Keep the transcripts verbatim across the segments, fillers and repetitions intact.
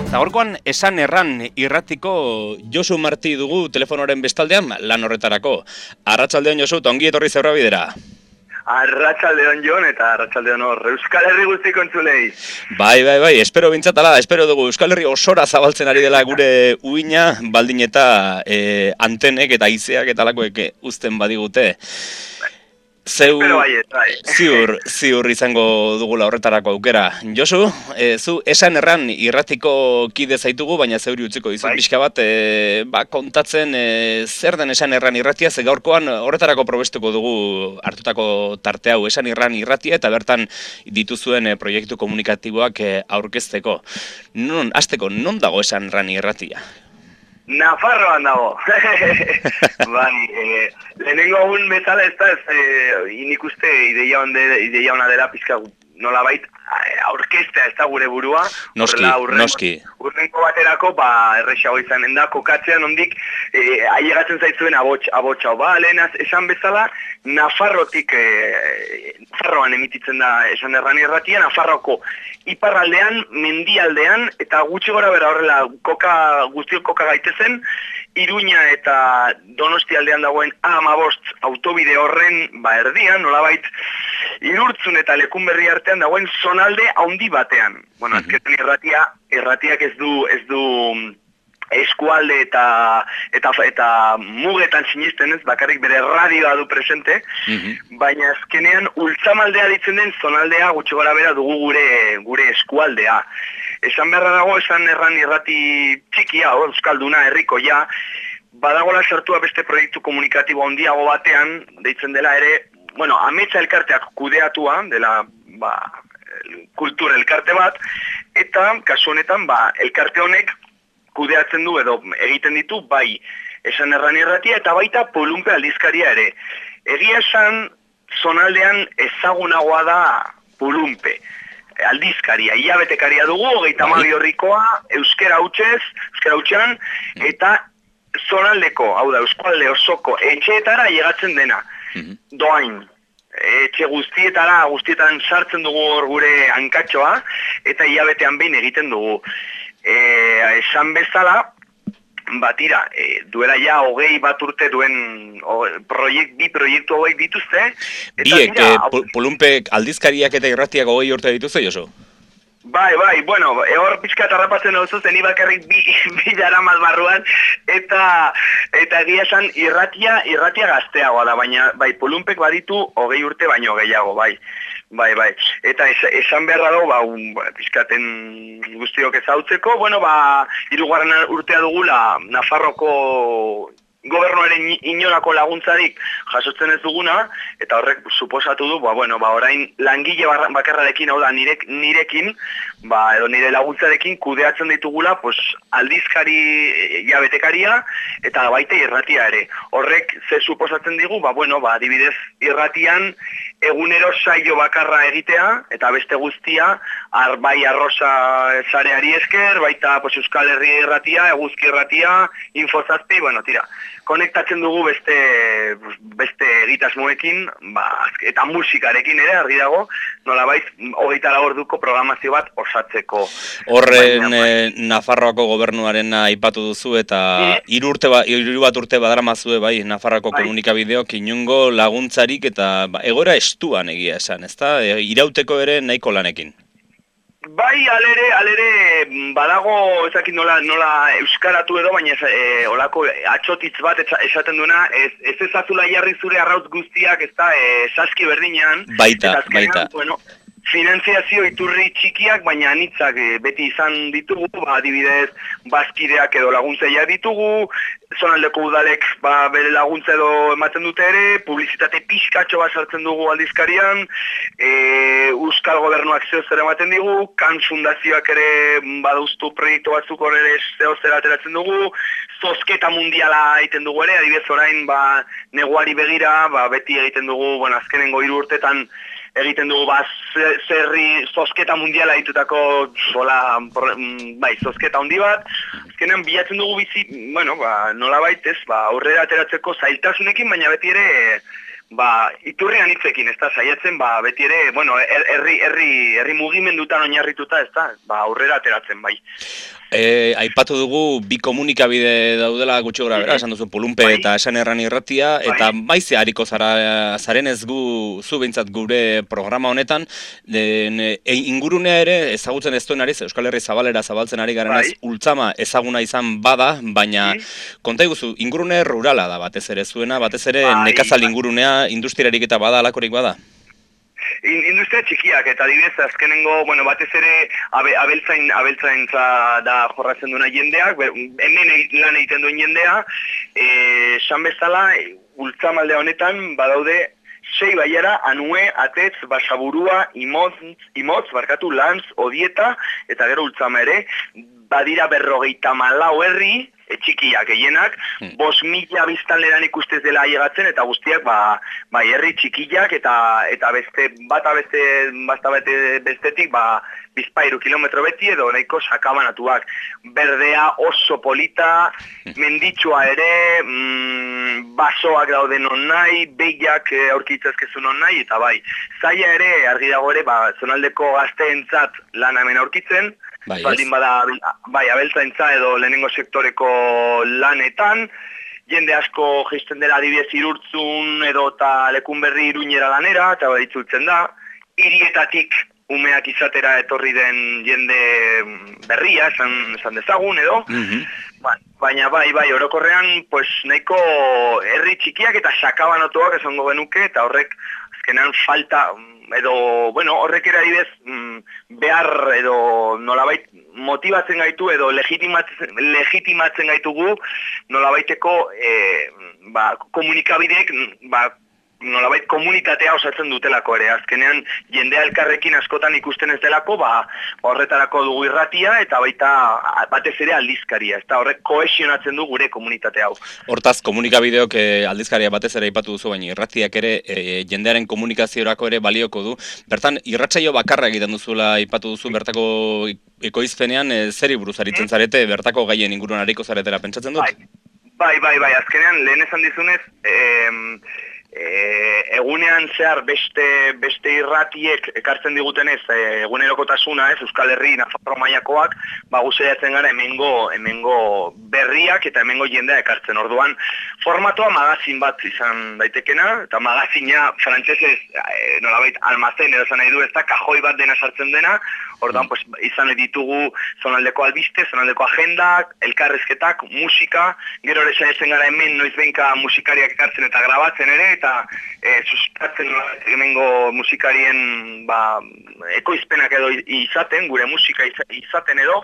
Gaurkoan esan erran irratiko Josu Marti dugu telefonoren bestaldean lan horretarako. Arratsaldeon Josu, ongi etorri Zeurra Bidera. Arratsaldeon Jon eta arratsaldeon hor Euskal Herri guztiko entzulei. Bai, bai, bai, espero bintzatala, espero dugu Euskal Herri osora zabaltzen ari dela gure uina, baldin eta e, antenek eta haizeak eta lakoek uzten badigute. Zeu, ziur, ziur izango dugula horretarako aukera. Josu, e, zu esan erran irratiko kide zaitugu, baina zeuri utziko dizut pixka bat, e, ba, kontatzen e, zer den esan erran irratia, ze gaurkoan horretarako probestuko dugu hartutako tarte hau esan erran irratia, eta bertan dituzuen e, proiektu komunikatiboak e, aurkezteko. Non, hasteko, non dago esan erran irratia? Nafarroan dago. Bai, eh, lehenengo egun bezala ez da, ez, eh, nik uste ideia, onde, ideia ona dela pizka nolabait aurkeztea ez da gure burua. Noski, urrengo, noski. Urrenko baterako, ba, errexago izanen da, kokatzean ondik, eh, ailegatzen zaitzuen abots, abotxau. Ba, lehen esan bezala, Nafarrotik, eh, Nafarroan emititzen da esan erran irratia, Nafarroko iparraldean, mendialdean, eta gutxi gora bera horrela koka, guztiok koka gaitezen, Iruña eta Donosti aldean dagoen A hamabost autobide horren ba erdian, nolabait Irurtzun eta Lekunberri artean dagoen zonalde handi batean. Bueno, azkenean irratia, irratiak ez du ez du eskualde eta eta eta mugetan sinisten ez, bakarrik bere radioa du presente, baina azkenean ultzamaldea ditzen den zonaldea gutxi gora bera dugu gure gure eskualdea. Esan beharra dago, esan erran irrati txikia, o, euskalduna, herrikoia, badagola sartua beste proiektu komunikatibo handiago batean, deitzen dela ere, bueno, Ametsa elkarteak kudeatua, dela, ba, kultura elkarte bat, eta, kasu honetan, ba, elkarte honek kudeatzen du edo egiten ditu, bai, esan erran irratia, eta baita Polunpe aldizkaria ere. Egia esan, zonaldean ezagunagoa da Polunpe. Aldizkaria, hilabetekaria dugu, hogeita hamabi horrikoa, euskera hutsez, euskera hutsean, eta zonaldeko, hau da, euskalde osoko etxeetara llegatzen dena, doain. Etxe guztietara, guztietan sartzen dugu hor gure hankatxoa, eta hilabetean behin egiten dugu. E, esan bezala, batira, e, duela ja hogei bat urte duen o, proiekt, bi proiektu hogei dituzte. Biek, tira, e, Polunpek aldizkariak eta irratiak hogei urte dituzte, Josu? Bai, bai, bueno, hor pixka tarrapatzen hau zuzen, ibakarrik bi, bi dara malbarruan, eta eta egia esan irratia, irratia gazteagoa da, baina bai, Polunpek baditu hogei urte baino gehiago, bai. Bai, bai, eta es, esan beharra dago, ba, un, ba, pizkaten guztiok ezautzeko, bueno, ba, hirugarren urtea dugula, Nafarroko gobernuaren inolako laguntzarik jasotzen ez duguna, eta horrek suposatu du, ba, bueno, ba, orain langile bakarrarekin, hau da, nirek, nirekin, ba, edo nire laguntzarekin kudeatzen ditugula, pues, aldizkari jabetekaria, eta baita irratia ere. Horrek ze suposatzen digu, ba, bueno, ba, adibidez irratian, egunero saio bakarra egitea, eta beste guztia, ar, bai arroza zareari esker, baita pues, Euskal Herri irratia, eguzki irratia, infozazpi, bueno, tira, konektatzen dugu beste, beste egitasmoekin, ba, eta musikarekin ere, argi dago, nolabait, hogeita lau orduko programazio bat osatzeko. Horren eh, Nafarroako gobernuaren aipatu duzu, eta hiru urte ba, hiru bat urte badaramazue, bai, Nafarroako bai. Komunikabideok inungo laguntzarik, eta ba, egora estuan egia esan, ezta? E, irauteko ere nahiko lanekin. Bai, alere, alere, badago, ezakit nola, nola euskaratu edo, baina e, olako atxotitz bat esaten duena, ez, ez ezazula jarri zure arrautz guztiak, ez da, e, saski berdinean. Baita, azkenean, baita. Bueno, finanziazio iturri txikiak, baina anitzak e, beti izan ditugu, ba, adibidez, bazkideak edo laguntzaia ditugu, zonaldeko udalek ba, bere laguntza edo ematen dute ere, publizitate pixkatxo bat sartzen dugu aldizkarian, e, Euskal Gobernuak zeo zer ematen digu, Kan Fundazioak ere badauztu proiektu batzuk hor ere zeo zer ateratzen dugu, zozketa mundiala egiten dugu ere, adibidez orain ba, neguari begira, ba, beti egiten dugu, bueno, azkenengo hiru urtetan egiten dugu ba, zerri zozketa mundiala ditutako sola, bai, zozketa handi bat, azkenean bilatzen dugu bizi, bueno, ba, nola baitez, ba, aurrera ateratzeko zailtasunekin, baina beti ere, ba, iturrian hitzekin, ez da, saiatzen, ba, beti ere, bueno, herri, herri, herri mugimendutan oinarrituta, ez da, ba, aurrera ateratzen, bai. E, aipatu dugu bi komunikabide daudela gutxi gora bera, esan duzu Pulunpe bai. Eta Esan Erran Irratia, bai. Eta maize hariko zara, zaren ez gu, zu behintzat gure programa honetan, den, e, ingurunea ere ezagutzen ez duen ariz, Euskal Herri zabalera zabaltzen ari garen ez, bai. Ultzama ezaguna izan bada, baina mm. konta iguzu, ingurune rurala da batez ere zuena, batez ere bai. Nekazal ingurunea, industriarik eta bada, alakorik bada? Industria txikiak, eta adibidez azkenengo, bueno, batez ere abe, abeltzain, abeltzaintza da jorratzen duena jendeak, ber, hemen lan egiten duen jendea, esan bezala, Ultzamalde honetan badaude sei baiara, Anue, Atez, Basaburua, Imotz, Imotz, barkatu, Lantz, Odieta, eta gero Ultzama ere, badira berrogeita malau herri, txikiak gehienak, hmm. bos mila biztanleran ikustez dela ailegatzen, eta guztiak, ba, ba herri txikiak, eta eta beste, bata beste, basta beste bestetik, ba, bizpairu kilometro beti, edo nahiko sakabanatuak. Berdea oso polita, menditsua ere, mm, basoak dauden non nahi, behiak aurkitzazkezun non nahi, eta bai, zaila ere, argi dago ere, ba, zonaldeko gazteentzat lan hemen aurkitzen, bai, baldin bada, bai, abeltzaintza edo lehenengo sektoreko lanetan, jende asko geisten dela adibidez Irurtzun edo eta Lekunberri Iruñera lanera, eta bai itzultzen da, hirietatik umeak izatera etorri den jende berria, esan, esan dezagun edo, mm-hmm. ba, baina bai, bai, orokorrean, pues, nahiko herri txikiak eta sakabanotuak esango genuke, eta horrek azkenean falta, edo, bueno, horrek ere adibidez, behar edo nolabait motibatzen gaitu edo legitimatzen, legitimatzen gaitugu nolabaiteko e, ba, komunikabideek ba, nolabait komunitatea osatzen dutelako ere. Azkenean jendea elkarrekin askotan ikusten ez delako, ba, horretarako dugu irratia eta baita batez ere aldizkaria. Ez da horrek kohesionatzen du gure komunitate hau. Hortaz, komunikabideok e, aldizkaria batez ere aipatu duzu, baina irratiak ere e, jendearen komunikaziorako ere balioko du. Bertan, irratsaio bakarra egiten duzula aipatu duzu, bertako ekoizpenean e, zeri buruz aritzen zarete, bertako gaien inguruan hariko zaretera pentsatzen dut? Bai, bai, bai, azkenean lehen esan dizunez, eh, E, egunean zehar beste beste irratiek ekartzen digutenez e, egunerokotasuna, ez, Euskal Herri, Nafarro mailakoak, ba guztiatzen gara hemengo hemengo berriak eta hemengo jendea ekartzen. Orduan, formatoa magazin bat izan daitekena, eta magazina frantsesez e, nolabait almazen edo esan nahi du, ez da kajoi bat dena sartzen dena. Orduan, pues, izan ditugu zonaldeko albiste, zonaldeko agendak, elkarrezketak, musika, gero ere saiatzen gara hemen noizbehinka musikariak ekartzen eta grabatzen ere, eta e, sustatzen hemengo musikarien ba, ekoizpenak edo izaten, gure musika izaten edo,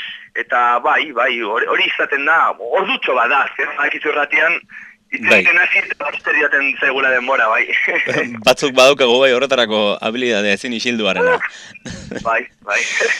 eta bai, bai, hori izaten da, ordutxo bat da, zer, bakizu erratian, itzen hasi eta basteriaten zegula denbora, bai. Batzuk badaukago bai horretarako habilidadea ezin isilduarena. Bai, bai.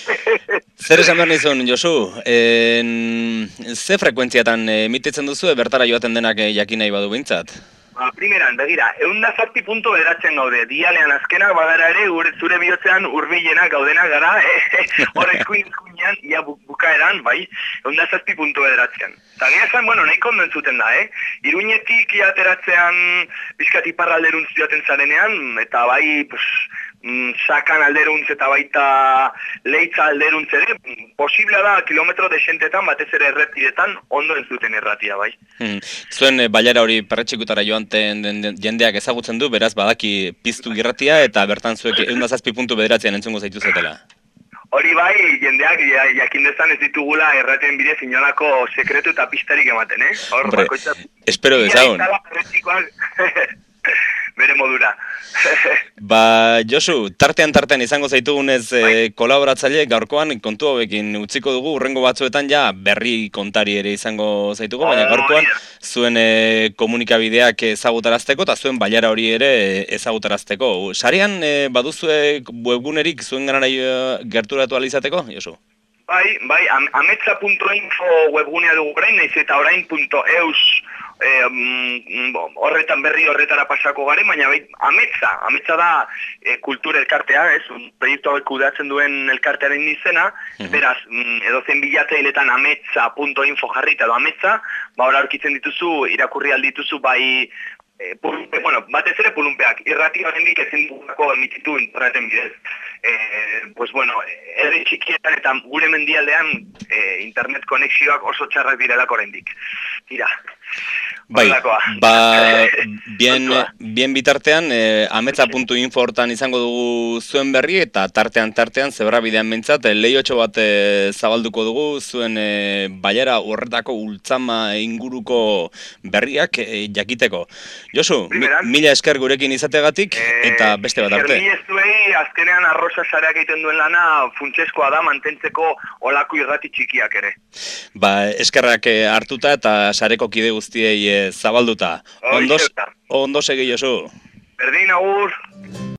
Zer esan behar nizun, Josu? En, ze frekuentziatan emititzen duzu, bertara joaten denak jakin nahi badu bintzat? Ba, primeran, begira, eunda zazpi punto bederatzen gaude, dialean azkenak bagara ere, ure, zure bihotzean urbilenak gaudena gara, eh? Horrezkuin izkuinean, ia bu, bukaeran, bai, eunda zazpi punto bederatzen. Eta gira esan, bueno, nahiko ondo entzuten da, eh? Iruñetik iateratzean, bizkat iparralderuntz joaten zarenean, eta bai, pues, sakan alderuntz eta baita leitza alderuntz ere, posiblea da kilometro desentetan, batez ere errepidetan, ondo entzuten erratia, bai. Hmm. Zuen e, bailara hori perretxikutara joanten jendeak ezagutzen du, beraz badaki piztu irratia, eta bertan zuek eunda zazpi puntu bederatzean entzungo zaituzetela. Hori bai, jendeak jakin dezan ez ditugula erraten bidez inolako sekretu eta pistarik ematen, eh? Hor, Hombre, espero dezagun. Bere modura. Ba, Josu, tartean tartean izango zaitugunez e, kolaboratzaile, gaurkoan kontu hauekin utziko dugu, urrengo batzuetan ja berri kontari ere izango zaitugu, baina gaurkoan zuen e, komunikabideak ezagutarazteko eta zuen bailara hori ere ezagutarazteko. Sarean e, baduzue webgunerik zuen ganara gerturatu alizateko, Josu? Bai, bai, am, ametza punto info webgunea dugu orain, naiz eta orain punto eus Eh, mm, horretan berri horretara pasako gare, baina bai, ametza, ametza da e, kultura elkartea, ez, un proiektu hauek kudeatzen duen elkartearen izena, uh-huh. Beraz, mm, edozen bilateiletan ametza punto info jarrita edo ametza, ba hor aurkitzen dituzu, irakurri aldituzu bai E, pulumpe, bueno, batez ere pulumpeak, irrati horrendik ezin dugulako emititu interneten bidez. E, pues bueno, herri txikietan eta gure mendialdean e, internet konexioak oso txarrak direlako oraindik. Tira. Bai, ba, bien, bien bitartean, eh, ametsa puntu info hortan izango dugu zuen berri, eta tartean tartean, zebra bidean mentzat, lehiotxo bat eh, zabalduko dugu, zuen eh, baiara horretako ultzama inguruko berriak eh, jakiteko. Josu, mi, mila esker gurekin izategatik, eta beste bat arte. Esker zuei, azkenean arroza sareak egiten duen lana, funtseskoa da mantentzeko olako irrati txikiak ere. Ba, eskerrak hartuta eta sareko kide guztiei zabalduta. Ondo, ondo segi, Josu. Berdin, agur.